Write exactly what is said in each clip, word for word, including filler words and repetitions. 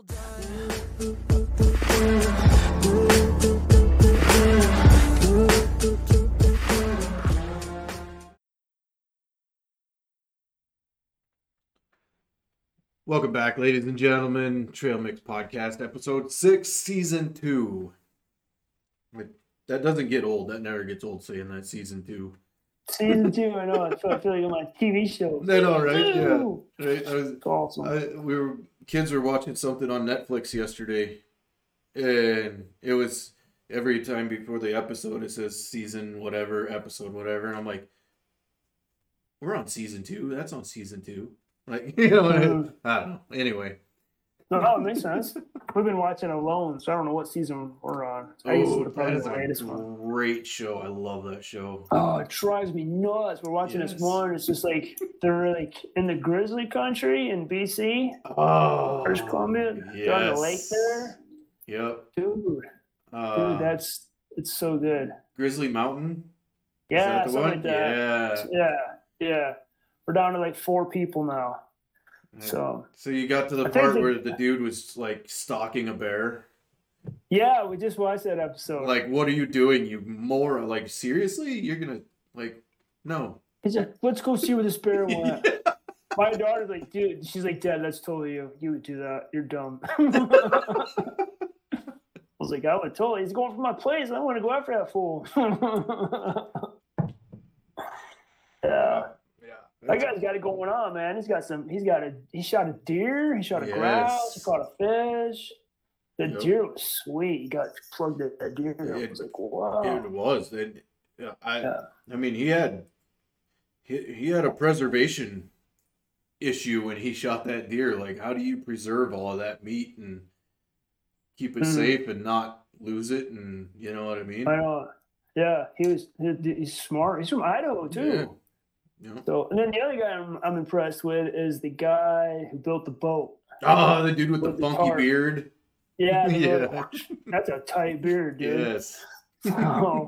Well done. Welcome back, ladies and gentlemen. Trail Mix Podcast, episode six, season two. That doesn't get old. That never gets old saying that, season two. Season two, I know. I feel, I feel like on my T V show. I know, right? Yeah. Right? I was, It's awesome. I, we were kids were watching something on Netflix yesterday, and it was every time before the episode it says season whatever, episode whatever, and I'm like, we're on season two. That's on season two. Like, you know, Mhm. I don't know. Anyway. No, no, it makes sense. We've been watching Alone, so I don't know what season we're on. I guess Oh, it's that probably is the a latest one. great show. I love that show. Oh, it drives me nuts. We're watching Yes. this one. It's just like they're like in the Grizzly country in B C, Oh, British Columbia. They're on the lake there. Yep. Dude, Uh, dude, that's it's so good. Grizzly Mountain. Is Yeah, that the something one? like that. Yeah. Yeah, yeah. We're down to like four people now. So So you got to the I think part they- where the dude was like stalking a bear. yeah, we just watched that episode. Like, what are you doing, you moron? Like, seriously? You're gonna like, no. He's like, let's go see where this bear went. My daughter's like, dude, she's like, Dad, that's totally you. You would do that. You're dumb. I was like, I would totally. He's going for my place. I want to go after that fool. yeah. Yeah. That guy's got it going on, man. He's got some. He's got a. He shot a deer. He shot a Yes. grouse. He caught a fish. The Yep. deer was sweet. He got plugged at that deer. I was like, wow. It was. And, yeah, I. Yeah. I mean, he had. He, he had a preservation issue when he shot that deer. Like, how do you preserve all of that meat and keep it Mhm. safe and not lose it? And you know what I mean? I know. Yeah, he was. He, he's smart. He's from Idaho too. Yeah. You know? So, and then the other guy I'm, I'm impressed with is the guy who built the boat. Oh, the dude with the With the funky tarp. beard. Yeah, the Yeah. little- that's a tight beard, dude. Yes. So,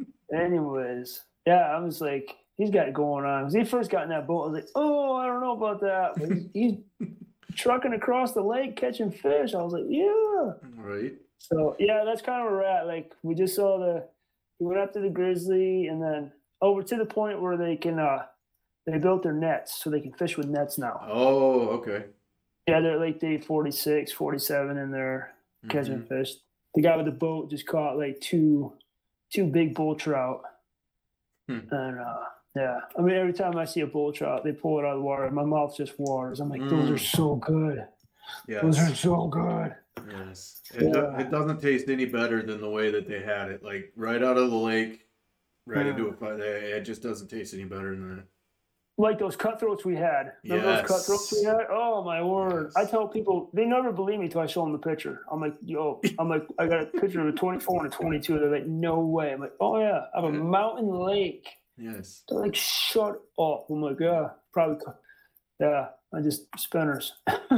anyways, yeah, I was like, he's got it going on. Because he first got in that boat, I was like, oh, I don't know about that. But he's, he's trucking across the lake catching fish. I was like, yeah. Right. So yeah, that's kind of where we're at. Like we just saw the, we went up to the Grizzly and then over to the point where they can, uh, they built their nets so they can fish with nets now. Oh, okay. Yeah, they're like day forty-six, forty-seven in there catching Mhm. fish. The guy with the boat just caught like two, two big bull trout. Hmm. And uh, yeah, I mean, every time I see a bull trout, they pull it out of the water. My mouth just waters. I'm like, those are Mm. so good. Yes. Those are so good. Yes. It, do- Yeah. it doesn't taste any better than the way that they had it. Like right out of the lake, right Yeah. into a fire. It just doesn't taste any better than that. Like those cutthroats we had. Remember Yes. those cutthroats we had? Oh my word! Yes. I tell people they never believe me until I show them the picture. I'm like, yo, I'm like, I got a picture of a twenty-four and a twenty-two. They're like, no way. I'm like, oh yeah, I have a Yeah. mountain lake. Yes. They're like, shut up. I'm like, yeah, probably. cu- Yeah, I just spinners.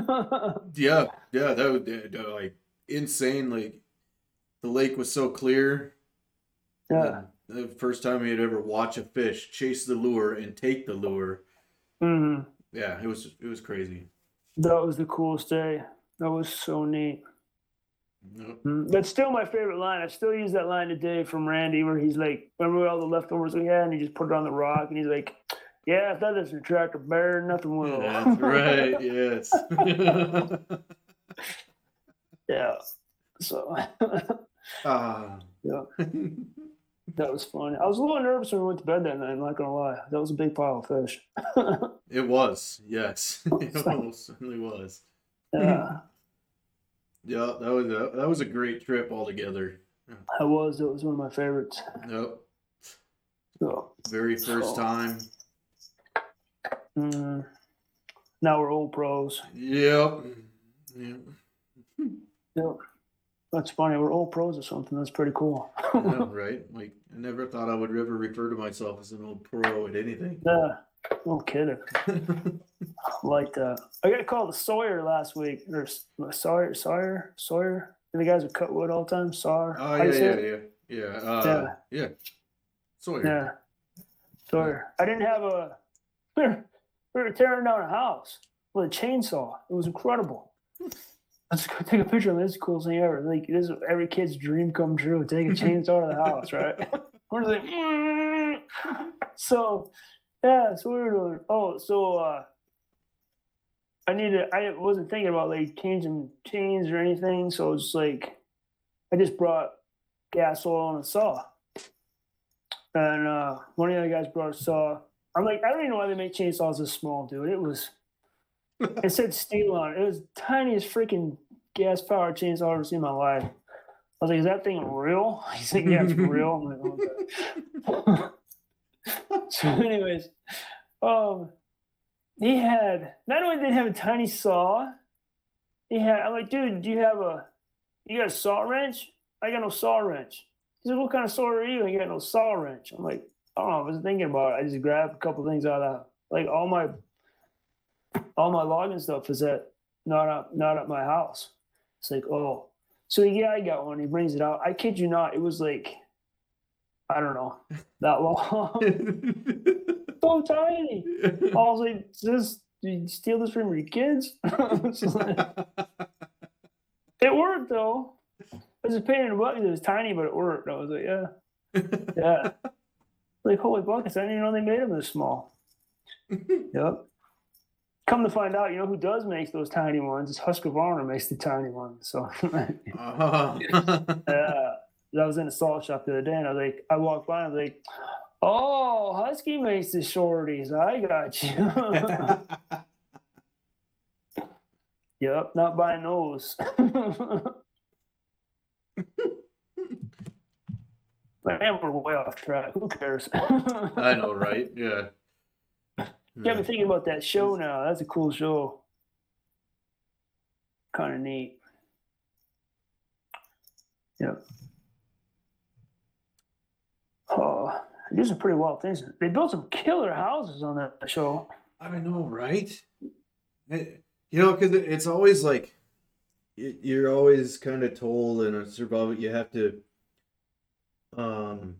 Yeah. Yeah. That would that- that, like insane. Like the lake was so clear. yeah. and The first time you'd ever watch a fish chase the lure and take the lure. hmm Yeah, it was it was crazy. That was the coolest day. That was so neat. Yep. Mm, That's still my favorite line. I still use that line today from Randy where he's like, remember all the leftovers we had? And he just put it on the rock and he's like, yeah, if that doesn't attract a bear, nothing will. That's right. Yes. Yeah. So Ah. yeah, that was funny. I was a little nervous when we went to bed that night, I'm not gonna lie. That was a big pile of fish. It was, yes, it almost certainly was. Yeah. Yeah, that was a that was a great trip altogether. I was. It was one of my favorites. Yep, So, very first So- time. mm, now we're old pros. Yep. Yep. Yep. That's funny. We're old pros or something. That's pretty cool. Yeah, right. Like I never thought I would ever refer to myself as an old pro at anything. Yeah. No kidding. Like that. I got called a Sawyer last week. Or S- Sawyer, Sawyer, Sawyer. The guys who cut wood all the time. Sawyer. Oh How yeah, you say yeah, it? yeah, yeah, uh, yeah. Sawyer. Yeah. Sawyer. I didn't have a. We were, we were tearing down a house with a chainsaw. It was incredible. let's go take a picture of it. This is the coolest thing ever. Like, this is every kid's dream come true. Take a chainsaw to the house, right? We're just like, mm. So, yeah, so we were doing, oh, so, uh, I needed, I wasn't thinking about like changing chains or anything. So it's like, I just brought gas oil and a saw. And uh, one of the other guys brought a saw. I'm like, I don't even know why they make chainsaws this small, dude. It was, it said steel on it. It was the tiniest freaking gas powered chainsaw I've ever seen in my life. I was like, is that thing real? He's like, yeah, it's real. I'm like, okay. So, anyways, um, he had, not only did he have a tiny saw, he had, I'm like, dude, do you have a, you got a saw wrench? I got no saw wrench. He said, what kind of saw are you? You got no saw wrench. I'm like, I don't know. I was thinking about it. I just grabbed a couple things out of, like, all my, all my logging stuff is at, not at, not at my house. It's like, oh. So, yeah, I got one. He brings it out. I kid you not. It was like, I don't know, that long. So tiny. I was like, this, did you steal this from your kids? Like, it worked, though. I was just pain in the butt because it was tiny, but it worked. I was like, yeah. Yeah. Like, holy buckets, I didn't even know they made them this small. Yep. Come to find out, you know who does make those tiny ones? It's Husqvarna makes the tiny ones. So, uh-huh. Yeah. I was in a salt shop the other day, and I was like, I walked by, and I was like, oh, Husky makes the shorties. I got you. Yep, not buying those. Man, we're way off track. Who cares? I know, right? Yeah. Yeah, I'm thinking about that show now. That's a cool show. Kind of neat. Yep. Oh, they do some pretty wild things. They built some killer houses on that show. I know, right? It, you know, because it's always like, you're always kind of told in a survival, you have to, um,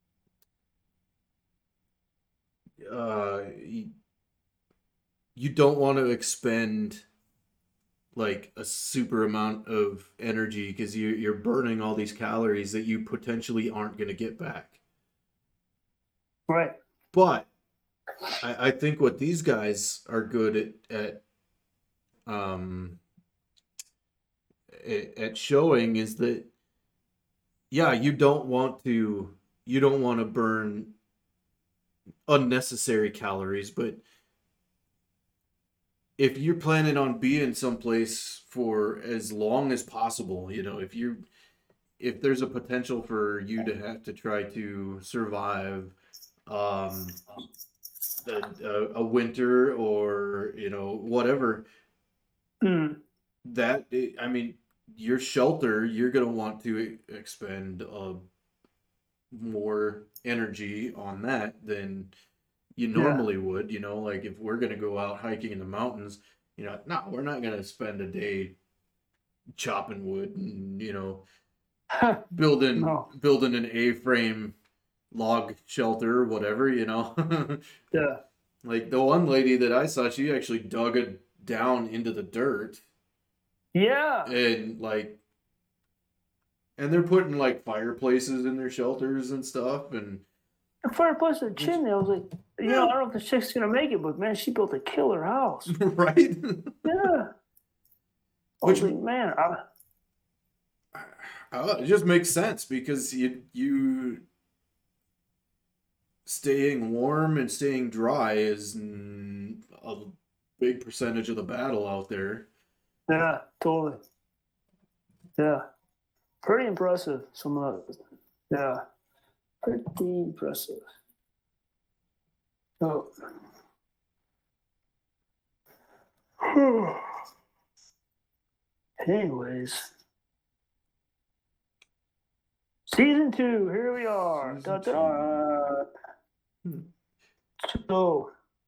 uh, you, you don't want to expend like a super amount of energy because you, you're burning all these calories that you potentially aren't going to get back. Right. But I, I think what these guys are good at, at um, at, at showing is that, yeah, you don't want to, you don't want to burn unnecessary calories, but if you're planning on being someplace for as long as possible, you know, if you, if there's a potential for you to have to try to survive um a, a, a winter or you know whatever mm. that I mean your shelter, you're gonna want to expend uh, more energy on that than you normally yeah. would, you know, like if we're gonna go out hiking in the mountains, you know, no, we're not gonna spend a day chopping wood and you know building no. building an A-frame log shelter or whatever, you know. Yeah. Like the one lady that I saw, she actually dug it down into the dirt. Yeah. And like, and they're putting like fireplaces in their shelters and stuff. And a fireplace with a chimney. I was like, you yeah. know, I don't know if the chick's gonna make it, but man, she built a killer house. Right? Yeah. Which like, man, I... Uh, it just makes sense because you you. Staying warm and staying dry is a big percentage of the battle out there. Yeah, totally. Yeah. Pretty impressive. Some of that. Yeah. Pretty impressive. Oh. Anyways. Season two, here we are. Da, da, da. Hmm. So,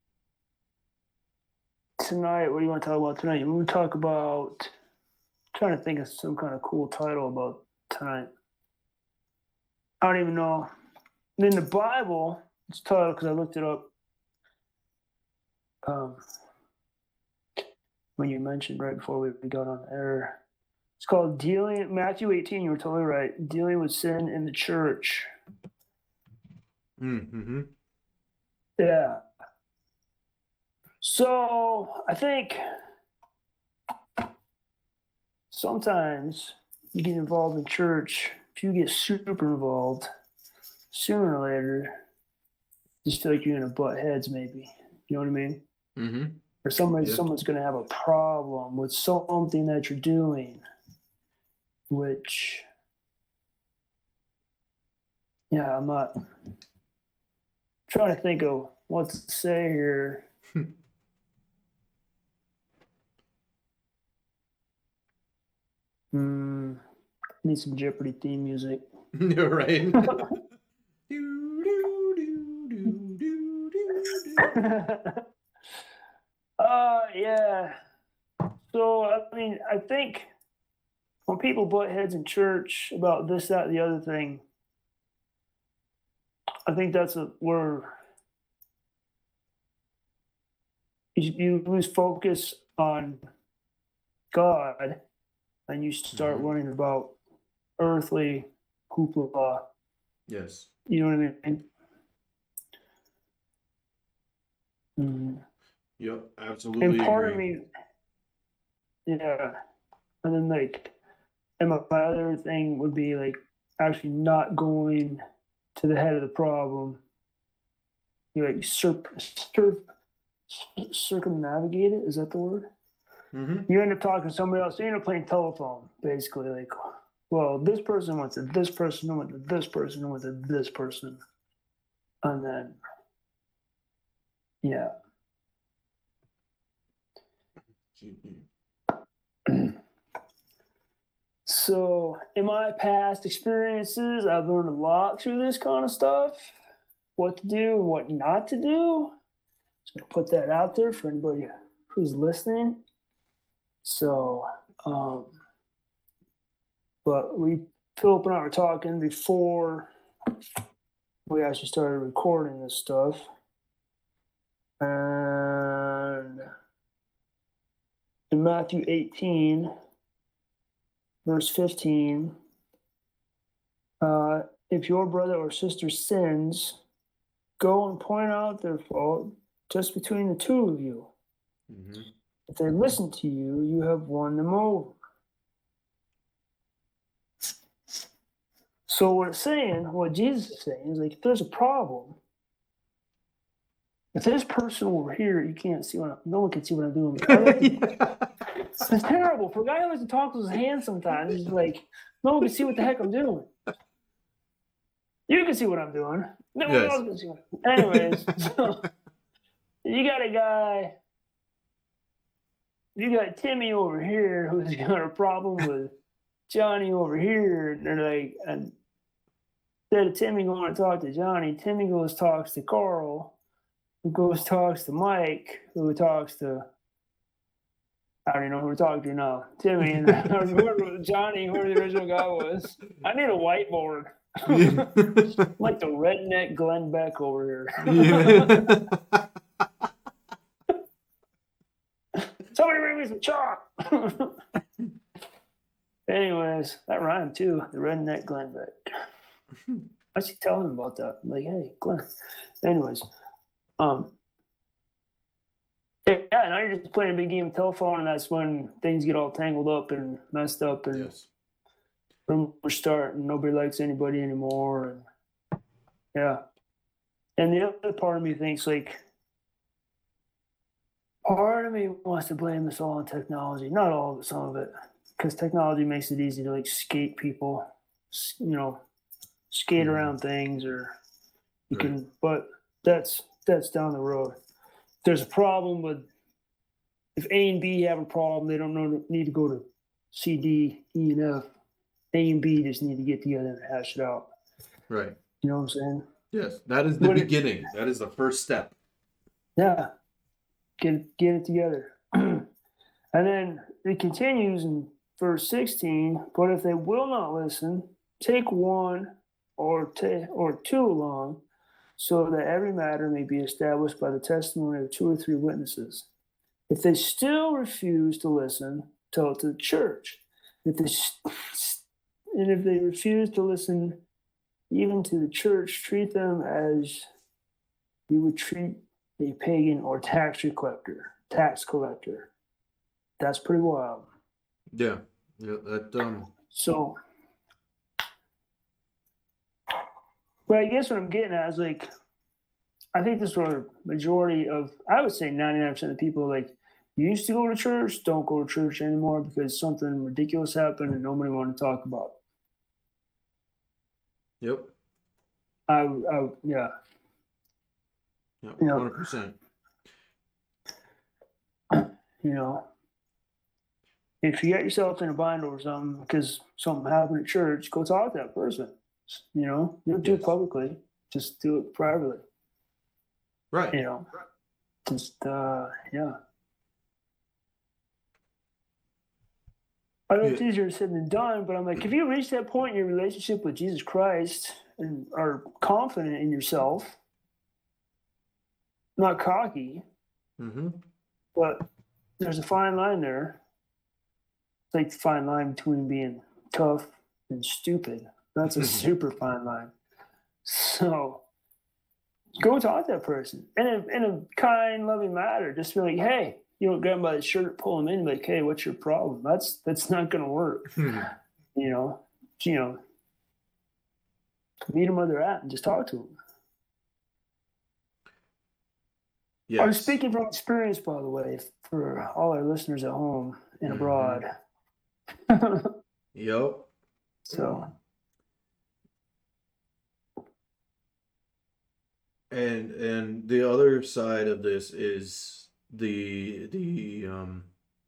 tonight, what do you want to talk about tonight? You want to talk about, I'm trying to think of some kind of cool title about tonight. I don't even know. In the Bible, it's titled, because I looked it up, um, when you mentioned right before we got on air. It's called dealing. Matthew eighteen. You were totally right. Dealing with sin in the church. Mm-hmm. Yeah. So I think sometimes you get involved in church. If you get super involved, sooner or later, you just feel like you're gonna butt heads. Maybe you know what I mean. Mm-hmm. Or somebody, Yeah. someone's gonna have a problem with something that you're doing, which, yeah, I'm not trying to think of what to say here. Hmm. Need some Jeopardy theme music. You're right. uh, yeah. So, I mean, I think when people butt heads in church about this, that, the other thing, I think that's a, where you, you lose focus on God and you start Mhm. worrying about earthly hoopla. Yes. You know what I mean? Mm. Yep. Absolutely. And part agree. of me, yeah. And then, like, and my, my other thing would be, like, actually not going to the head of the problem. You like circ, circ, circumnavigate it. Is that the word? Mm-hmm. You end up talking to somebody else. You end up playing telephone, basically. Like, well, this person went to this person, went to this person, went to this person, and then, yeah. So, in my past experiences, I've learned a lot through this kind of stuff. What to do, what not to do. Just gonna put that out there for anybody who's listening. So, um, but we, Philip and I were talking before we actually started recording this stuff. And in Matthew eighteen, verse fifteen, uh, if your brother or sister sins, go and point out their fault just between the two of you. Mm-hmm. If they listen to you, you have won them over. So what it's saying, what Jesus is saying, is like, if there's a problem, if this person over here, you can't see what I'm, no one can see what I'm doing. I like to, it's terrible. For a guy who likes to talk with his hands sometimes, he's like, no one can see what the heck I'm doing. You can see what I'm doing. No one Yes. else can see what I'm doing. Anyways, so you got a guy, you got Timmy over here who's got a problem with Johnny over here. And they're like, and instead of Timmy going to talk to Johnny, Timmy goes talks to Carl, who goes talks to Mike, who talks to, I don't even know who we're talking to now. Timmy and whoever, Johnny, whoever the original guy was. I need a whiteboard. Like the redneck Glenn Beck over here. Somebody bring me some chalk. Anyways, that rhymed too. The redneck Glenn Beck. I should tell him about that. I'm like, hey, Glenn. Anyways, um, yeah, now you're just playing a big game of telephone, and that's when things get all tangled up and messed up, and Yes. rumors start, and nobody likes anybody anymore, and yeah. And the other part of me thinks, like, part of me wants to blame this all on technology. Not all of it, some of it, because technology makes it easy to like skate people, you know, skate Mhm. around things, or you Right. can. But that's that's down the road. If there's a problem with, if A and B have a problem, they don't know, need to go to C, D, E, and F. A and B just need to get together and hash it out. Right. You know what I'm saying? Yes. That is the What it- beginning. That is the first step. Yeah. Get get it together. And then it continues in verse sixteen, but if they will not listen, take one or ta- or two along, so that every matter may be established by the testimony of two or three witnesses. If they still refuse to listen, tell it to the church. if they, and if they refuse to listen even to the church, treat them as you would treat a pagan or tax collector. Tax collector. That's pretty wild. Yeah, yeah, that um. So, but I guess what I'm getting at is like, I think this sort of majority of, I would say ninety-nine percent of people like used to go to church, don't go to church anymore because something ridiculous happened and nobody wanted to talk about it. Yep. I, I yeah. Yeah, one hundred percent. You know, if you get yourself in a bind over something because something happened at church, go talk to that person. You know, don't do yes. it publicly, just do it privately. Right. You know, just, uh, yeah. I know it's easier said than done, but I'm like, if you reach that point in your relationship with Jesus Christ and are confident in yourself, not cocky, mm-hmm. but there's a fine line there. It's like the fine line between being tough and stupid. That's a super fine line. So go talk to that person in a, in a kind, loving manner. Just be like, hey, you don't grab him by the shirt, pull him in, and be like, hey, what's your problem? That's that's not going to work. Hmm. You know, you know, meet them where they're at and just talk to them. Yes. I'm speaking from experience, by the way, for all our listeners at home and mm-hmm. abroad. Yep. So. And and the other side of this is the the um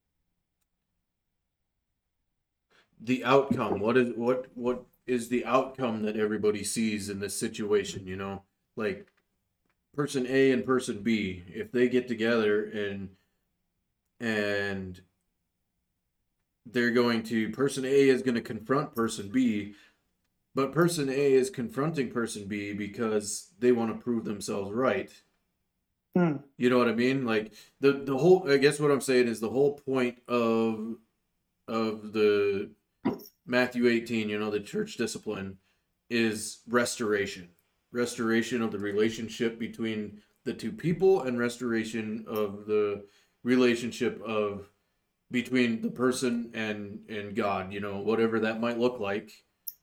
the outcome. What is what what is the outcome that everybody sees in this situation, you know? Like person A and person B, if they get together and and they're going to person A is going to confront person B, but person A is confronting person B because they want to prove themselves right. Hmm. You know what I mean? Like the the whole I guess what I'm saying is the whole point of of the Matthew eighteen, you know, the church discipline is restoration. Restoration of the relationship between the two people and restoration of the relationship of between the person and and God, you know, whatever that might look like.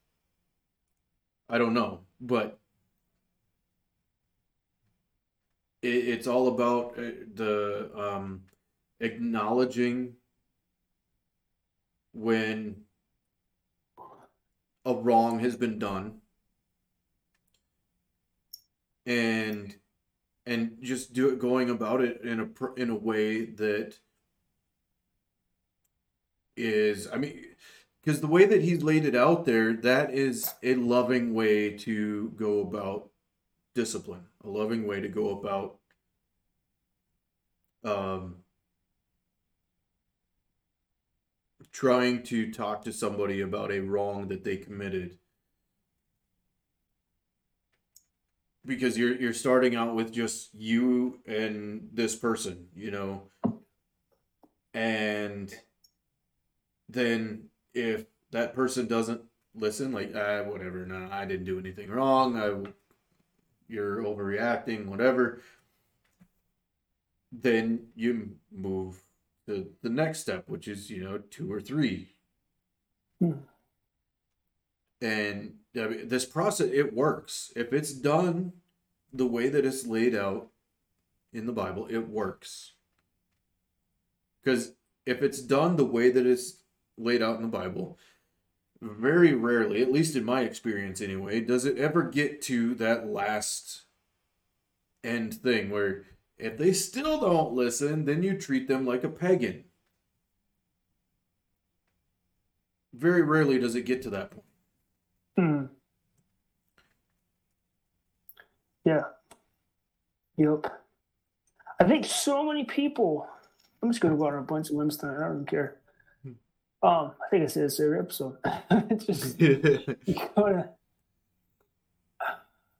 I don't know, but it, it's all about the um, acknowledging when a wrong has been done, and and just do it going about it in a in a way that is, I mean, because the way that he's laid it out there, that is a loving way to go about discipline, a loving way to go about um, trying to talk to somebody about a wrong that they committed. Because you're you're starting out with just you and this person, you know, and then if that person doesn't listen, like, ah, whatever, no, I didn't do anything wrong, I, you're overreacting, whatever, then you move to the next step, which is, you know, two or three. Hmm. And I mean, this process, it works. If it's done the way that it's laid out in the Bible, it works. Because if it's done the way that it's laid out in the Bible, very rarely, at least in my experience anyway, does it ever get to that last end thing where if they still don't listen, then you treat them like a pagan. Very rarely does it get to that point. Hmm. Yeah. Yep. I think so many people, I'm just going to go out on a bunch of limbs tonight. I don't even care. Um, I think I say this every episode. It's just, you gotta, I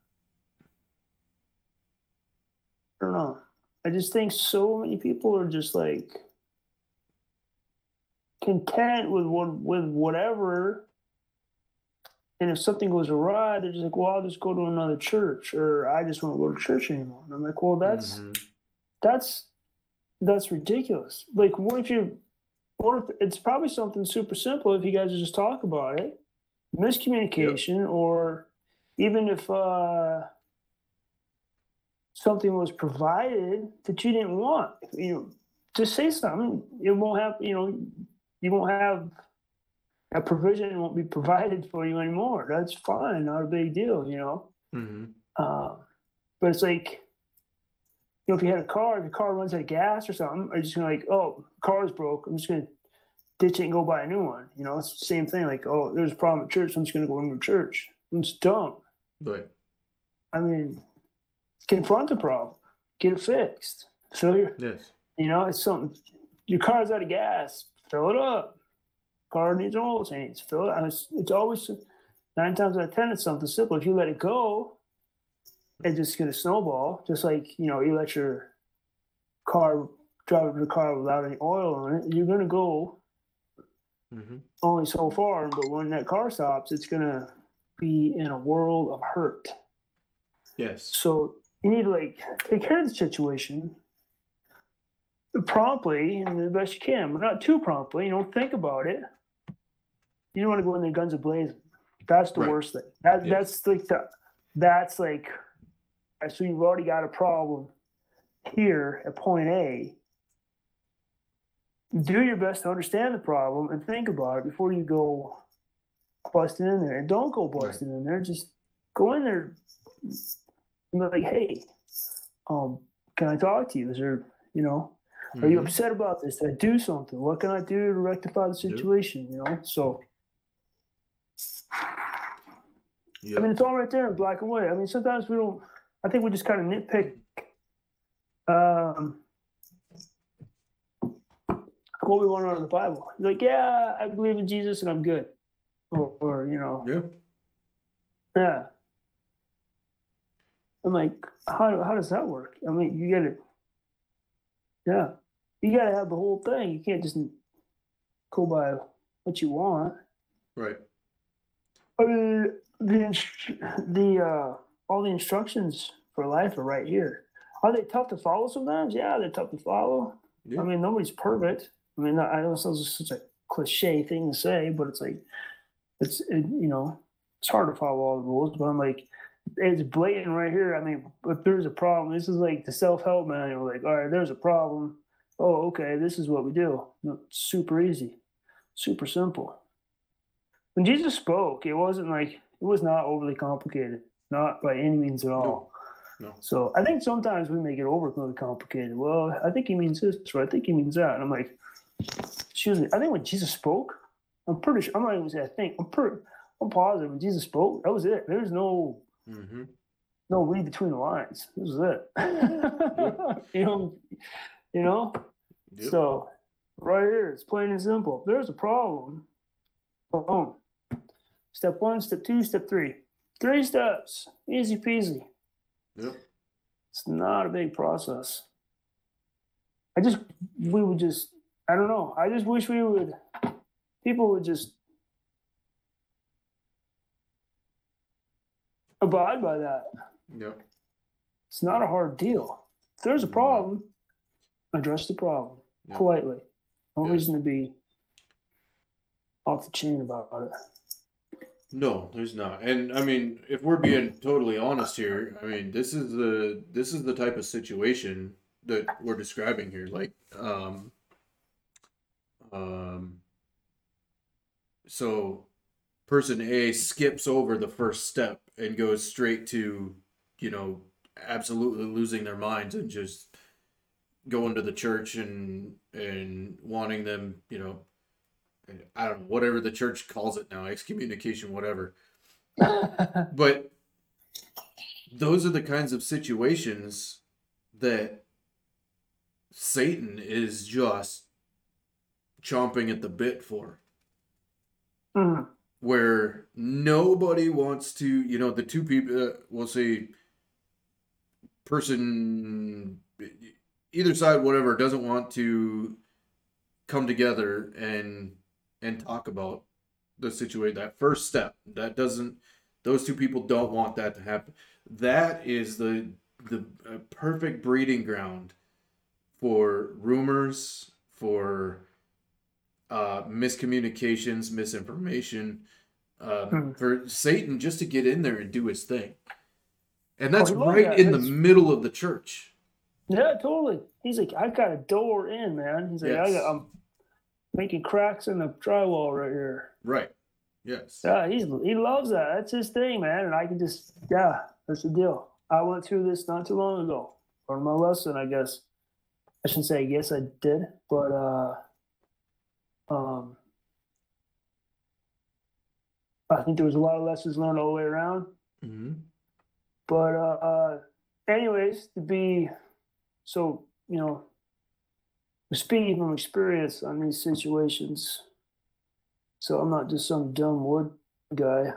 don't know. I just think so many people are just like content with what with whatever. And if something goes awry, they're just like, well, I'll just go to another church, or I just won't go to church anymore. And I'm like, well, that's Mm-hmm. that's that's ridiculous. Like, what if you? What if it's probably something super simple if you guys just talk about it, miscommunication, or even if uh, something was provided that you didn't want, you know, just say something. It won't have, you know, you won't have a provision won't be provided for you anymore. That's fine, not a big deal, you know. Mm-hmm. Uh, but it's like, you know, if you had a car, if your car runs out of gas or something, are you just gonna like, oh, car's broke, I'm just gonna ditch it and go buy a new one. You know, it's the same thing. Like, oh, there's a problem at church, I'm just gonna go into church. It's dumb. Right. I mean, confront the problem, get it fixed. Fill your, Yes. you know, it's something. Your car's out of gas, fill it up. Car needs oil change, fill it up. It's, it's always nine times out of ten, it's something simple. If you let it go, it's just gonna snowball. Just like, you know, you let your car drive the car without any oil on it, you're gonna go Mm-hmm. only so far. But when that car stops, it's gonna be in a world of hurt. Yes. So you need to like take care of the situation promptly and the best you can, but not too promptly. You know, think about it. You don't want to go in there guns a-blazing. That's the Right. worst thing. That Yes. that's like the, that's like so you've already got a problem here at point A. Do your best to understand the problem and think about it before you go busting in there. And don't go busting in there. Just go in there and be like, hey, um, can I talk to you? Is there, you know, are you Mhm. upset about this? Did I do something? What can I do to rectify the situation? You know, so Yep. I mean, it's all right there in black and white. I mean, sometimes we don't. I think we just kind of nitpick um, what we want out of the Bible. Like, yeah, I believe in Jesus and I'm good, or, or you know, Yeah. yeah. I'm like, how how does that work? I mean, you got to, yeah, you got to have the whole thing. You can't just go by what you want. Right. I mean, the inst- the uh, all the instructions for life are right here. Are they tough to follow sometimes? Yeah, they're tough to follow. Yeah. I mean, nobody's perfect. I mean, I know it sounds such a cliche thing to say, but it's like, it's it, you know, it's hard to follow all the rules. But I'm like, it's blatant right here. I mean, but there's a problem. This is like the self-help manual. Like, all right, there's a problem. Oh, okay, this is what we do. Super easy, super simple. When Jesus spoke, it wasn't like it was not overly complicated, not by any means at all. No. No. So I think sometimes we make it overly complicated. Well, I think he means this, or I think he means that. And I'm like, excuse me. I think when Jesus spoke, I'm pretty sure. I'm not even gonna say I think. I'm pretty. I'm positive when Jesus spoke, that was it. There's no Mm-hmm. no read between the lines. This is it. Yep. you know, you know. Yep. So right here, it's plain and simple. If there's a problem, boom. Step one, step two, step three. Three steps. Easy peasy. Yep. It's not a big process. I just, we would just, I don't know. I just wish we would, people would just abide by that. Yep. It's not a hard deal. If there's a problem, address the problem yep. politely. No yep. reason to be off the chain about it. No, there's not. And I mean, if we're being totally honest here, I mean, this is the this is the type of situation that we're describing here. Like, um, um, so person A skips over the first step and goes straight to, you know, absolutely losing their minds and just going to the church and and wanting them, you know, I don't know, whatever the church calls it now, excommunication, whatever. But those are the kinds of situations that Satan is just chomping at the bit for. Mm-hmm. Where nobody wants to, you know, the two people, uh, we'll say, person, either side, whatever, doesn't want to come together and and talk about the situation. That first step, that doesn't, those two people don't want that to happen. That is the the uh, perfect breeding ground for rumors, for uh, miscommunications, misinformation, um, Hmm. for Satan just to get in there and do his thing. And that's Oh, he loves right that. in the That's- middle of the church. Yeah, totally. He's like, I got a door in, man. He's like, I Yes. got, I'm making cracks in the drywall right here. Right. Yes. Yeah, he's he loves that. That's his thing, man. And I can just, yeah, that's the deal. I went through this not too long ago. Learned my lesson, I guess. I shouldn't say I guess I did, but uh, um, I think there was a lot of lessons learned all the way around. Mm-hmm. But uh, uh, anyways, to be so, you know, speaking from experience on these situations, so I'm not just some dumb wood guy.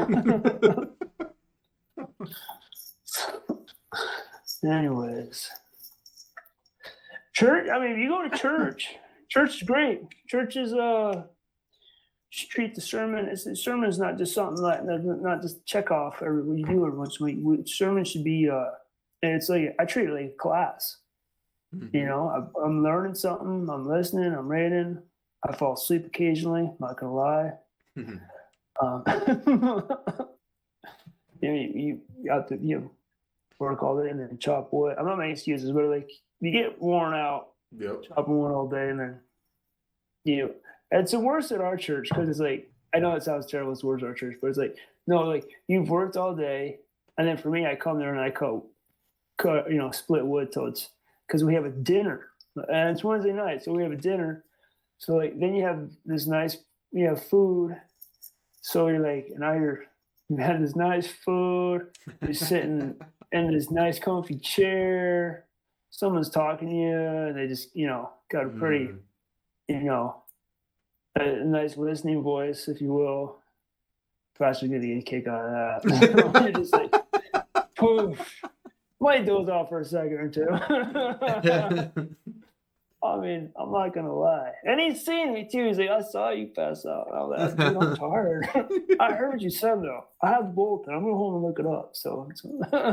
Anyways, church. I mean, if you go to church, church is great. Church is uh, just treat the sermon. It's, the sermon is not just something like not just check off every what you do every once a week. We, sermon should be uh, and it's like I treat it like a class. Mm-hmm. You know, I, I'm learning something. I'm listening. I'm reading. I fall asleep occasionally. I'm not gonna lie. Mm-hmm. Um, you, know, you, you have to you know, work all day and then chop wood. I'm not making excuses, but like you get worn out Yep. chopping wood all day, and then you know, it's the worst at our church because it's like I know it sounds terrible. It's the worst at our church, but it's like no, like you've worked all day, and then for me, I come there and I cut, cut you know, split wood till it's because we have a dinner, and it's Wednesday night, so we have a dinner. So like then you have this nice you have food. So you're like, now you're you have this nice food. You're sitting in this nice comfy chair. Someone's talking to you, and they just you know got a pretty Mm. you know a nice listening voice, if you will. Pastor's gonna get a kick out of that. You're just like, poof. Might doze off for a second or two. I mean, I'm not gonna lie. And he's seen me too. He's like, I saw you pass out. I was like, dude, I'm tired. I heard what you said though. I have both, and I'm gonna home and look it up. So it's,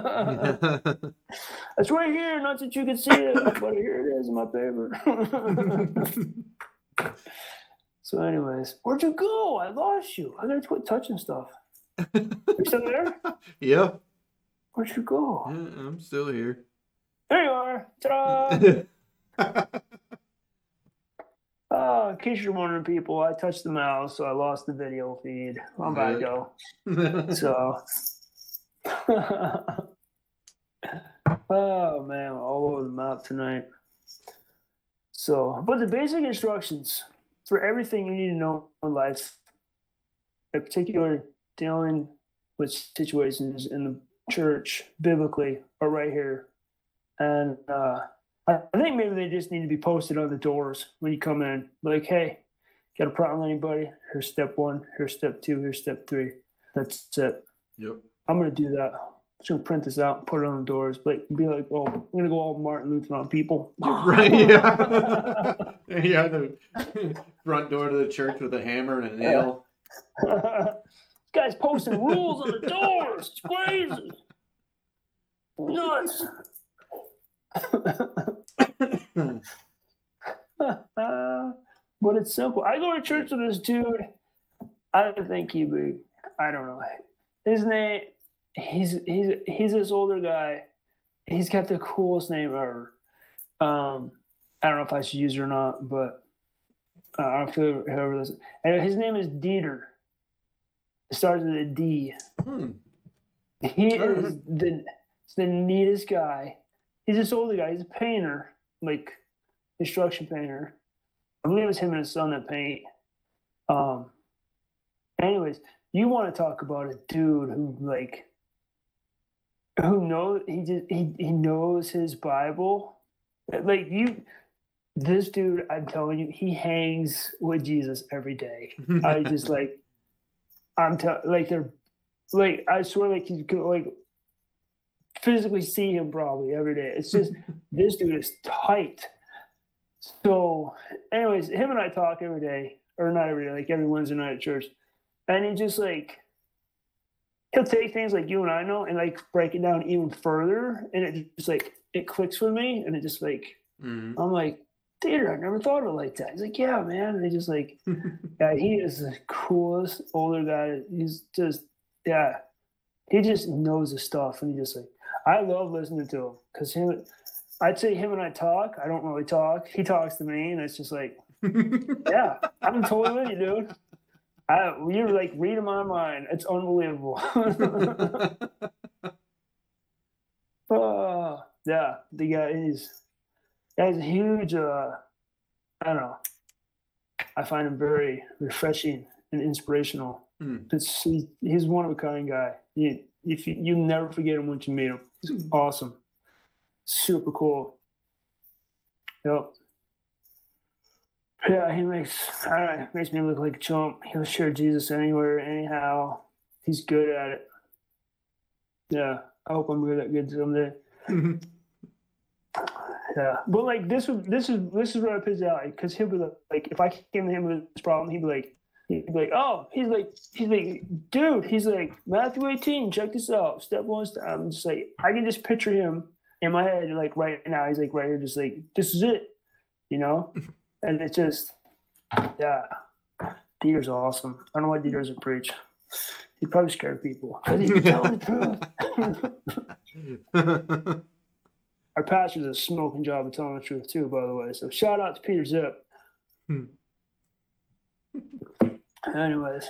it's right here. Not that you can see it, but here it is in my paper. So, anyways, where'd you go? I lost you. I gotta quit touching stuff. You still there? Yeah. Where'd you go? Yeah, I'm still here. There you are. Ta-da! Uh, in case you're wondering, people, I touched the mouse, so I lost the video feed. I'm back, go. So, oh man, all over the map tonight. So, but the basic instructions for everything you need to know in life, in particular dealing with situations in the church biblically, are right here. And uh, I think maybe they just need to be posted on the doors when you come in. Like, hey, got a problem with anybody? Here's step one. Here's step two. Here's step three. That's it. Yep. I'm going to do that. I'm just going to print this out and put it on the doors. But be like, oh, I'm going to go all Martin Luther on people. Right, yeah. Yeah, the front door to the church with a hammer and a nail. This guy's posting rules on the doors. It's crazy. Nuts. But it's simple. I go to church with this dude. I think he be, I don't know. His name, he's he's he's this older guy. He's got the coolest name ever. Um, I don't know if I should use it or not, but uh, I don't feel whoever this. And his name is Dieter. It starts with a D. Hmm. He is the the neatest guy. He's this older guy. He's a painter, like construction painter. I believe it was him and his son that paint. Um. Anyways, you want to talk about a dude who like who knows he just he he knows his Bible. Like you, this dude, I'm telling you, he hangs with Jesus every day. I just like, I'm telling, like they're, like I swear, like you could like physically see him probably every day. It's just this dude is tight. So, anyways, him and I talk every day, or not every day, like every Wednesday night at church. And he just like, he'll take things like you and I know and like break it down even further. And it just like, it clicks with me. And it just like, Mm-hmm. I'm like, dude, I never thought of it like that. He's like, yeah, man. And he just like, yeah, he is the coolest older guy. He's just, yeah, he just knows the stuff. And he just like, I love listening to him because him, I'd say him and I talk. I don't really talk. He talks to me, and it's just like, yeah, I'm totally with you, dude. I, you're like reading my mind. It's unbelievable. uh, yeah, the guy is, that is a huge, uh, I don't know. I find him very refreshing and inspirational. Mm. It's, he, he's one of a kind guy. He, if you, you never forget him once you meet him. He's awesome. Super cool. Yep. Yeah, he makes I don't know, makes me look like a chump. He'll share Jesus anywhere, anyhow. He's good at it. Yeah, I hope I'm good at good someday. Yeah, but like this was this is this is where I pissed out because he'll be like, if I came to him with this problem, he'd be like, he'd be like, oh, he's like, he's like, dude, he's like Matthew eighteen. Check this out, step one. Step. I'm just like, I can just picture him in my head, like right now. He's like right here, just like this is it, you know. And it's just, yeah, Dieter's awesome. I don't know why Dieter doesn't preach. He probably scared people. But he's telling the truth. Our pastor does a smoking job of telling the truth too, by the way. So shout out to Peter Zip. Hmm. Anyways,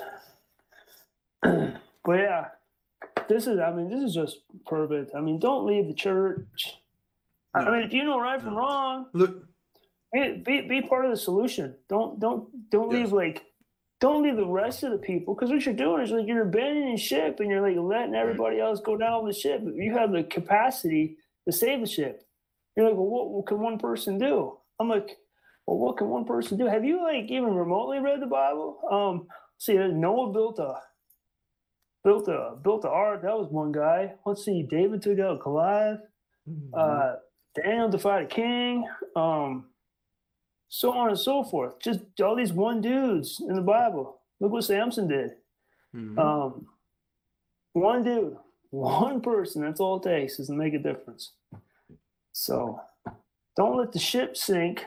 but yeah, this is. I mean, this is just perfect. I mean, don't leave the church. No. I mean, if you know right from no. wrong, look. Be, be part of the solution. Don't don't don't yes. leave like don't leave the rest of the people, because what you're doing is like you're abandoning ship and you're like letting everybody else go down the ship. You have the capacity to save the ship. You're like, well, what, what can one person do? I'm like, well, what can one person do? Have you like even remotely read the Bible? Um, see, Noah built a built a built a ark. That was one guy. Let's see, David took out Goliath. Mm-hmm. Uh, Daniel defied a king. Um. So on and so forth. Just all these one dudes in the Bible. Look what Samson did. Mm-hmm. Um, one dude, one person. That's all it takes is to make a difference. So don't let the ship sink.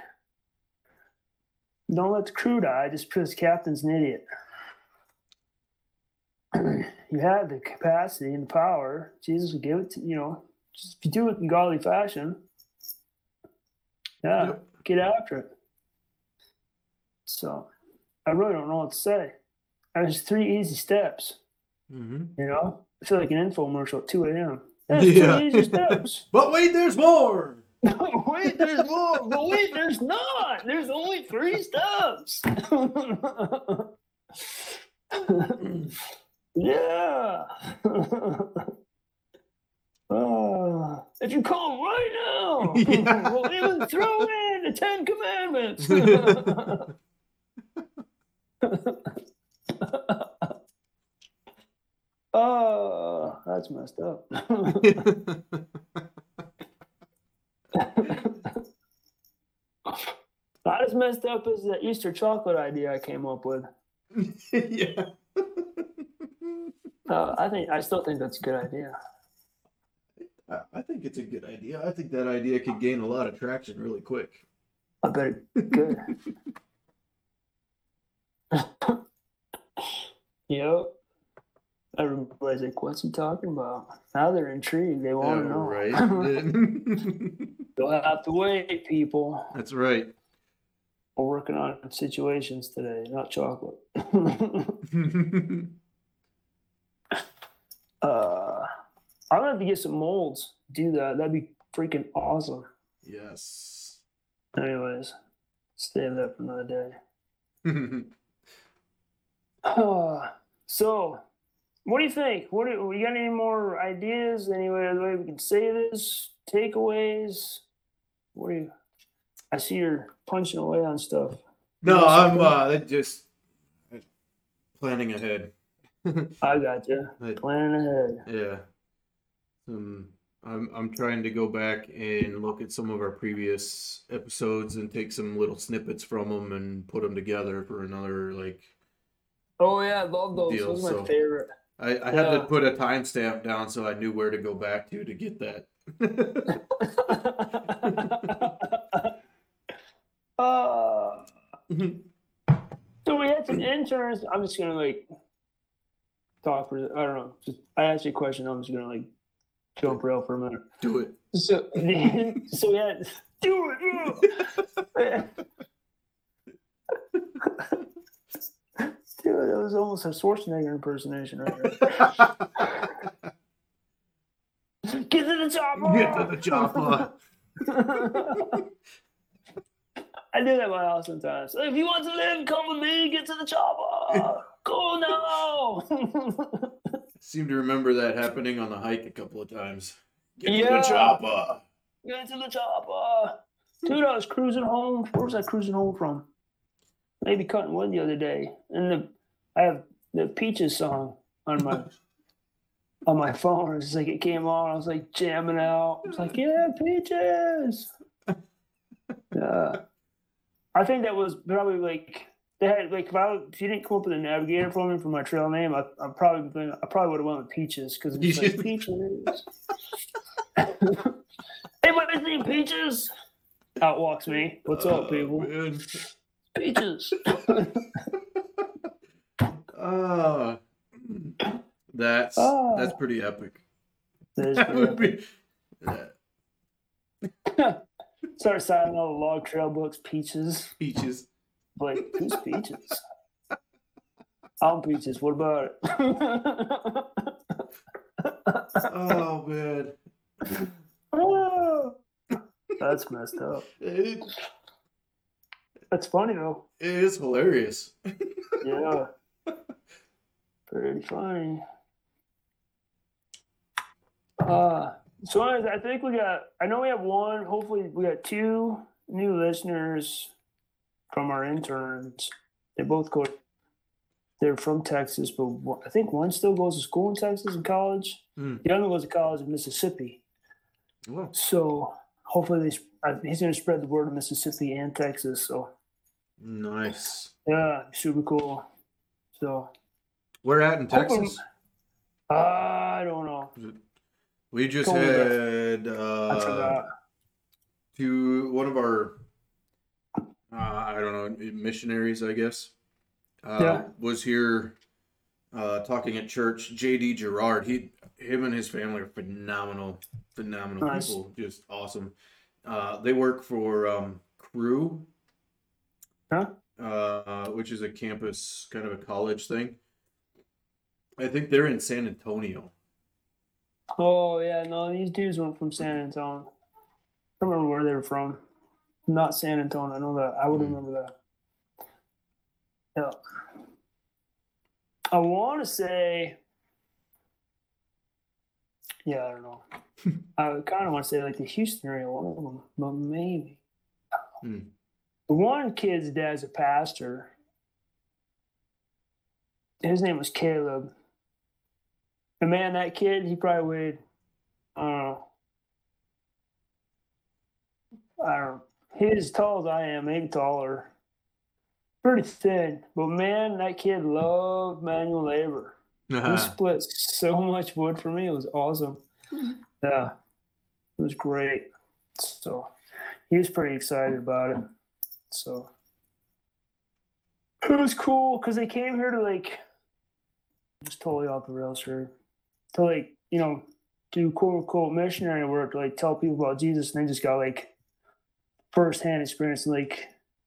Don't let the crew die just because the captain's an idiot. You have the capacity and the power. Jesus will give it to you. Know, just if you do it in godly fashion, yeah, yep. Get after it. So I really don't know what to say. There's three easy steps. Mm-hmm. You know, I feel like an infomercial at two a.m. There's yeah. three easy steps. But wait, there's more. wait, there's more. But wait, there's not. There's only three steps. yeah. Uh, if you call right now, yeah. we'll even throw in the Ten Commandments. Oh, that's messed up. Not as messed up as the Easter chocolate idea I came up with. Yeah. Uh, I think I still think that's a good idea. I think it's a good idea. I think that idea could gain a lot of traction really quick. I bet it could. Yep. Everybody's like, what's he talking about? Now they're intrigued. They want to know. Right. You'll have to wait, people. That's right. We're working on situations today, not chocolate. uh, I'm going to have to get some molds. Do that. That'd be freaking awesome. Yes. Anyways, save that for another day. uh, so, what do you think? What do you got? Any more ideas? Any way, way we can say this? Takeaways? What do you? I see you're punching away on stuff. No, I'm uh, just planning ahead. I got you. Planning ahead. Yeah. Some I'm I'm trying to go back and look at some of our previous episodes and take some little snippets from them and put them together for another like Oh yeah, I love those. deal. Those are my So favorite. I, I had to Yeah. put a timestamp down so I knew where to go back to to get that. uh, so we had some interns. I'm just gonna like talk for I don't know. Just I asked you a question. I'm just gonna like jump rail for a minute. Do it. So so we had do it. Yeah. Dude, that was almost a Schwarzenegger impersonation right there. Get to the chopper! Get to the chopper. I do that at my house sometimes. If you want to live, come with me. Get to the chopper. Go now. Seem to remember that happening on the hike a couple of times. Get to Yeah. the chopper. Get to the chopper. Dude, I was cruising home. Where was I cruising home from? Maybe cutting wood the other day, and the I have the Peaches song on my on my phone. It's like it came on. I was like jamming out. I was like, yeah, Peaches. Yeah, I think that was probably like they had like if I if you didn't come up with a navigator for me for my trail name, I I probably been, I probably would have went with Peaches because it's like Peaches. Anybody seen Peaches? Out walks me. What's up, people? Man. Peaches. Ah, that's Ah. that's pretty epic. That is That pretty would be. Yeah. Start signing all the log trail books, Peaches. Peaches. Like, who's Peaches? I'm Peaches. What about it? Oh man. Oh, that's messed up. It, That's funny though. it is hilarious. Yeah. Pretty funny. Uh so anyways, I think we got I know we have one, hopefully we got two new listeners from our interns. They both go they're from Texas, but one- I think one still goes to school in Texas and college. Mm. The other goes to college in Mississippi. Oh, So hopefully they, uh, he's going to spread the word of Mississippi and Texas. So nice. yeah, super cool. So We're at in Texas. uh, I don't know. We just Told me had I uh, forgot. two one of our uh, I don't know missionaries, I guess. Uh, Yeah. was here uh, talking at church. J D Gerard, he, him and his family are phenomenal, phenomenal Nice. people, just awesome. Uh, they work for um, Crew, Huh? uh, which is a campus kind of a college thing. I think they're in San Antonio. Oh yeah, no, these dudes weren't from San Antonio. I don't remember where they were from. Not San Antonio. I know that. I would Hmm. remember that. Yeah. I want to say. Yeah, I don't know. I kind of want to say like the Houston area, one of them, but maybe. Hmm. The one kid's dad's a pastor. His name was Caleb. And man, that kid, he probably weighed, I don't know. I don't know. He's as tall as I am, maybe taller. Pretty thin. But man, that kid loved manual labor. He split so much wood for me. It was awesome. Yeah. It was great. So he was pretty excited about it. So it was cool because they came here to like just totally off the rails here. To like, you know, do quote unquote missionary work, to like tell people about Jesus, and they just got like first hand experience, like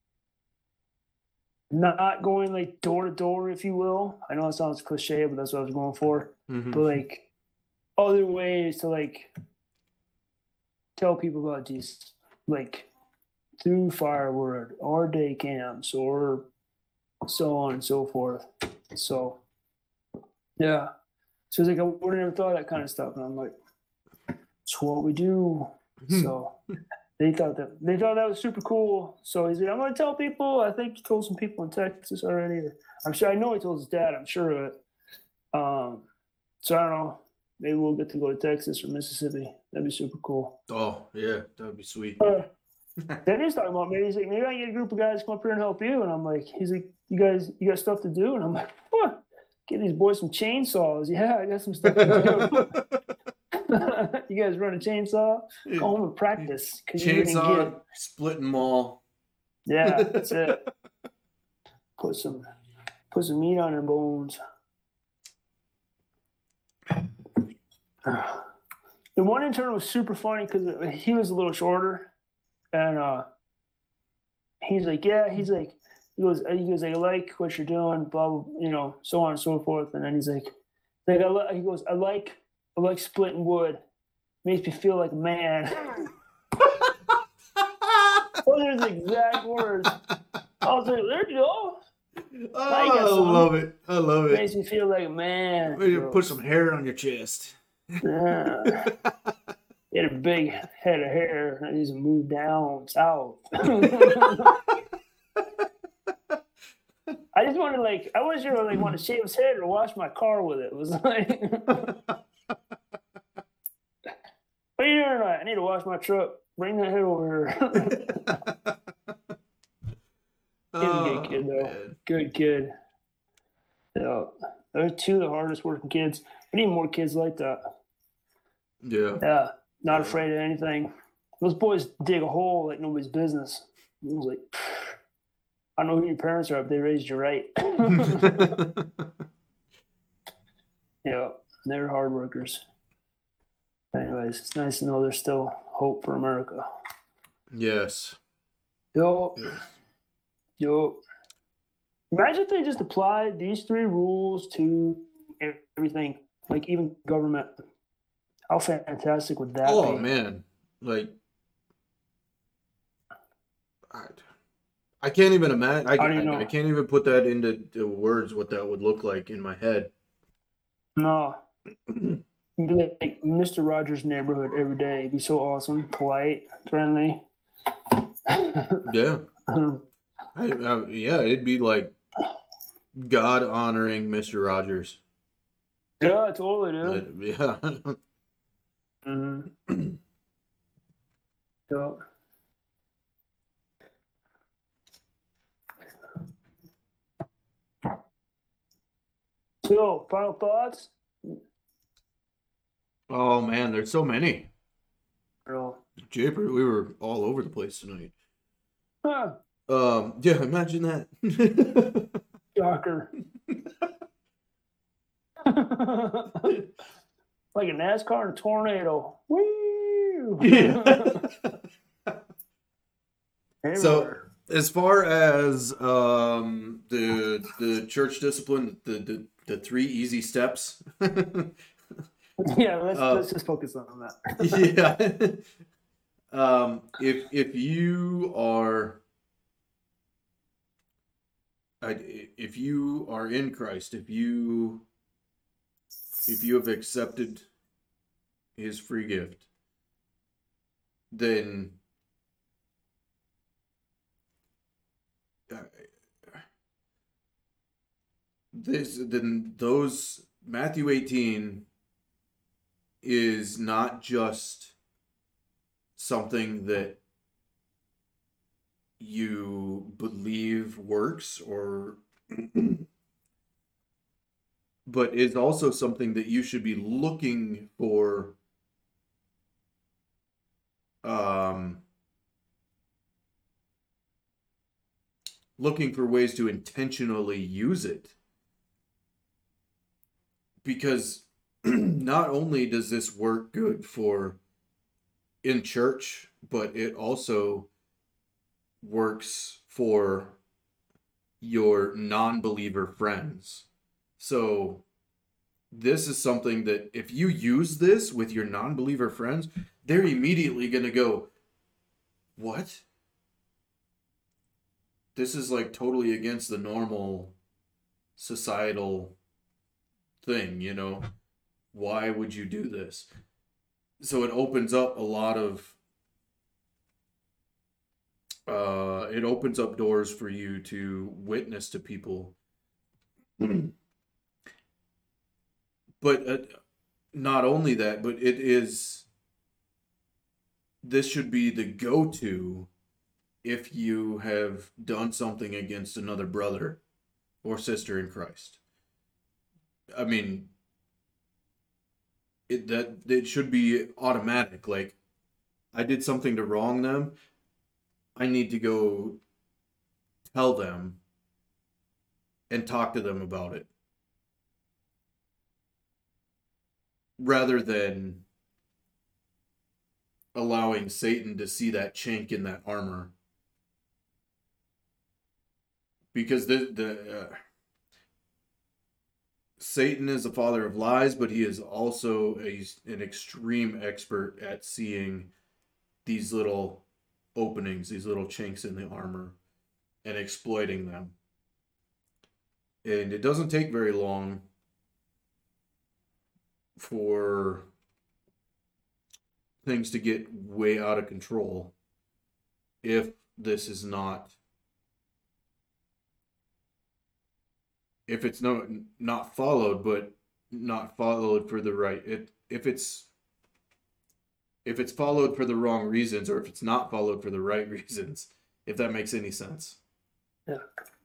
not going like door to door, if you will. I know it sounds cliche, but that's what I was going for. Mhm. But like other ways to like tell people about Jesus, like through firewood or day camps or so on and so forth. So yeah. So it's like I would have never thought of that kind of stuff. And I'm like, it's what we do. So they thought that they thought that was super cool. So he's like, I'm gonna tell people. I think he told some people in Texas already. Or I'm sure I know he told his dad, I'm sure of it. Um so I don't know. Maybe we'll get to go to Texas or Mississippi That'd be super cool. Oh, yeah, that would be sweet. Uh, then he's talking about maybe he's like, maybe I can get a group of guys to come up here and help you. And I'm like, he's like, you guys, you got stuff to do? And I'm like, what? Get these boys some chainsaws. Yeah, I got some stuff to do. You guys run a chainsaw? Go home and practice. Chainsaw, splitting them all. Yeah, that's it. Put some, put some meat on their bones. The one intern was super funny because he was a little shorter, and uh, he's like, yeah, he's like, he goes, he goes, I like what you're doing, blah, blah, you know, so on and so forth. And then he's like, like I li-, he goes, I like, I like splitting wood. Makes me feel like a man. Those are his exact words. I was like, there you go. Oh, I, I love it. I love it. Makes me feel like a man. Maybe put some hair on your chest. Yeah. He had a big head of hair. I need to move down south. I just wanted, like, I wasn't sure, like, want to shave his head or wash my car with it. It was like, what are you doing tonight? I need to wash my truck. Bring that head over here. He's a good kid, though. Man. Good kid. Yeah. They're two of the hardest working kids. We need more kids like that. Yeah. Yeah. Not afraid of anything. Those boys dig a hole like nobody's business. I was like, I don't know who your parents are, but they raised you right. Yeah. They're hard workers. Anyways, it's nice to know there's still hope for America. Yes. Yo. Yeah. Yo. Imagine if they just applied these three rules to everything, like even government. How fantastic would that oh, be? Oh, man. Like, I, I can't even imagine. I, I, I can't even put that into words what that would look like in my head. No. Like Mister Rogers' neighborhood every day. It'd be so awesome, polite, friendly. Yeah. I, I, yeah, it'd be like God honoring Mister Rogers. Yeah, totally, dude. Uh, yeah. Mm-hmm. Yeah. So, final thoughts? Oh man, there's so many. Oh. Japer, we were all over the place tonight. Huh. Um, yeah, imagine that. Shocker. Like a NASCAR and a tornado. Woo! Yeah. So, as far as um, the the church discipline, the the, the three easy steps. Yeah, let's uh, let's just focus on that. Yeah. um, if if you are if you are in Christ, if you if you have accepted his free gift, then uh, this then those Matthew eighteen is not just something that you believe works or but is also something that you should be looking for um looking for ways to intentionally use it, because not only does this work good for in church, but it also works for your non-believer friends. So this is something that if you use this with your non-believer friends, they're immediately going to go, what? This is like totally against the normal societal thing, you know? Why would you do this? So it opens up a lot of, uh, it opens up doors for you to witness to people. But uh, not only that, but it is, this should be the go-to if you have done something against another brother or sister in Christ. I mean, it that it should be automatic. Like, I did something to wrong them, I need to go tell them and talk to them about it, rather than allowing Satan to see that chink in that armor. Because the the uh, Satan is the father of lies, but he is also a, an extreme expert at seeing these little openings, these little chinks in the armor, and exploiting them. And it doesn't take very long for things to get way out of control if this is not if it's no not followed, but not followed for the right it if it's if it's followed for the wrong reasons, or if it's not followed for the right reasons, if that makes any sense. Yeah.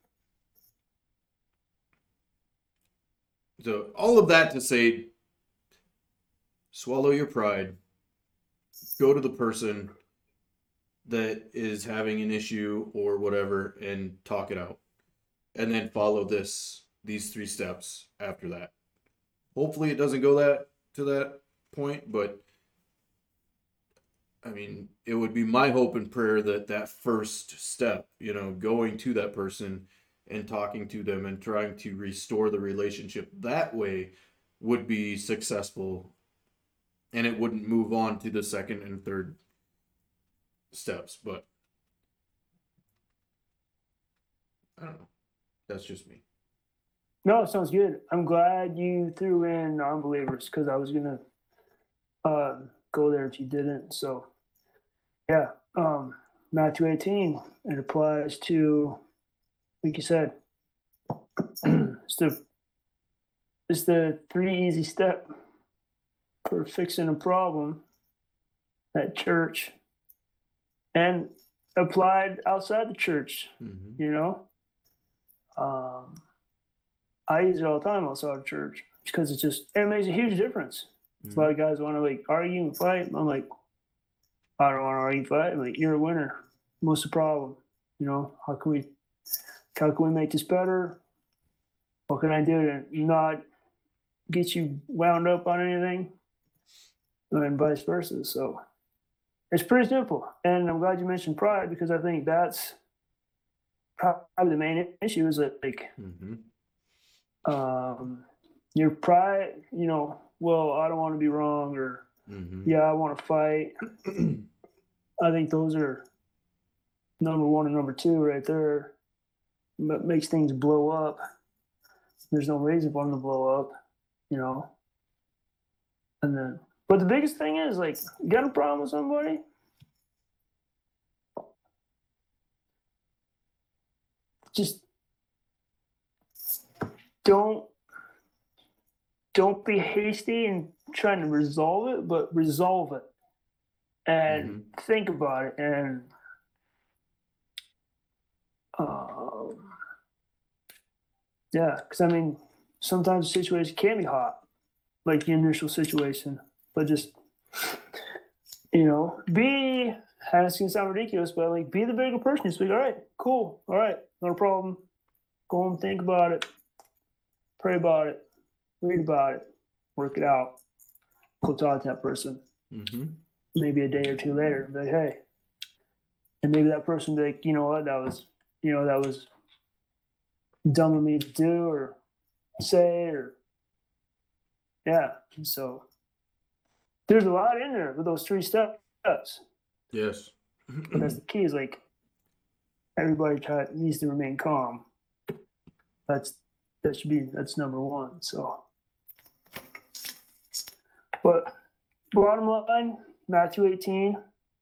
So all of that to say, swallow your pride, go to the person that is having an issue or whatever and talk it out, and then follow this these three steps after that. Hopefully it doesn't go that to that point, but I mean, it would be my hope and prayer that that first step, you know, going to that person and talking to them and trying to restore the relationship that way would be successful, and it wouldn't move on to the second and third steps. But I don't know. That's just me. No, it sounds good. I'm glad you threw in non-believers, because I was gonna uh, go there if you didn't. So, yeah, um, Matthew eighteen. It applies to, like you said, it's the it's the three easy step for fixing a problem at church, and applied outside the church. Mm-hmm. You know, um, I use it all the time outside of church because it's just it makes a huge difference. Mm-hmm. A lot of guys want to like argue and fight. I'm like, I don't want to argue and fight. I'm like, you're a winner. What's the problem? You know, how can we how can we make this better? What can I do to not get you wound up on anything? And vice versa. So it's pretty simple. And I'm glad you mentioned pride, because I think that's probably the main issue is that, like, Mm-hmm. um, your pride, you know, well, I don't want to be wrong, or Mm-hmm. yeah, I want to fight. I think those are number one and number two right there. That makes things blow up. There's no reason for them to blow up, you know. And then, but the biggest thing is, like, you got a problem with somebody, just don't don't be hasty in trying to resolve it, but resolve it and Mm-hmm. think about it. And um, yeah, because I mean, sometimes the situation can be hot, like the initial situation, but just, you know, be, and it's gonna sound ridiculous, but like, be the bigger person. Just be, all right, cool, all right, no problem. Go home, think about it, pray about it, read about it, work it out. Go talk to that person. Mm-hmm. Maybe a day or two later, and be like, hey, and maybe that person be like, you know what, that was, you know, that was dumb of me to do or say, or yeah. And so there's a lot in there with those three steps. Yes. But that's the key, is like, everybody try, needs to remain calm. That's that should be that's number one. So, but bottom line, Matthew eighteen,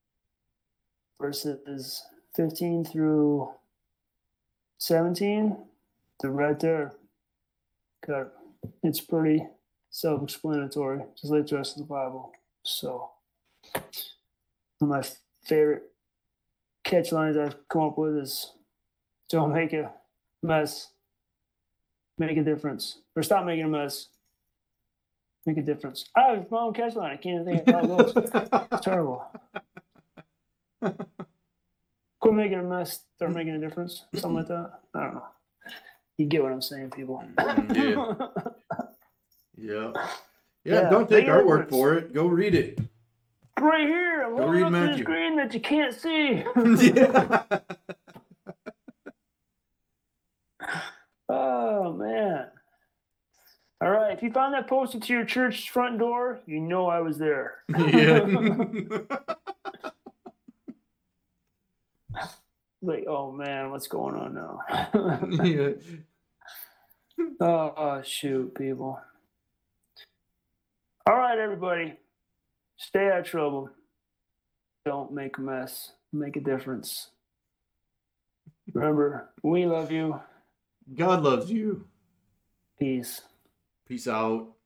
verses fifteen through seventeen, they're right there. Okay. It's pretty self-explanatory, just like the rest of the Bible. So, One of my favorite catch lines I've come up with is don't make a mess, make a difference. Or stop making a mess, make a difference. I have my own catch line. I can't think of how it goes. It's terrible. Quit making a mess, start making a difference. Something like that. I don't know. You get what I'm saying, people. Yeah. Yeah. Yeah, yeah, don't take our word for it. Go read it. Right here. I'm Go read up Matthew. to the screen that you can't see. Yeah. Oh, man. All right. If you found that posted to your church front door, you know I was there. Yeah. Like, oh, man, what's going on now? Yeah. Oh, oh, shoot, people. All right, everybody. Stay out of trouble. Don't make a mess. Make a difference. Remember, we love you. God loves you. Peace. Peace out.